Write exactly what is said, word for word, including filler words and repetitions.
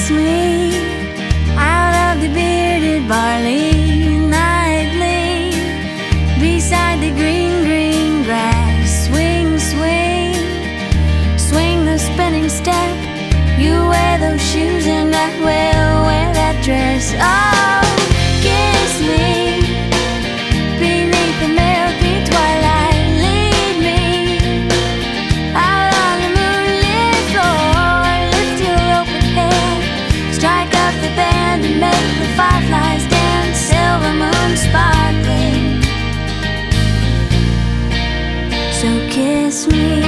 kiss me out of the bearded barley nightly, beside the green, green grass. Swing, swing, swing the spinning step. You wear those shoes and I will wear that dress. Oh, kiss me beneath the milky twilight. Lead me out on the moonlit floor. Lift your open head, strike up the band and make the fireflies dance. Silver moon sparkling. So kiss me.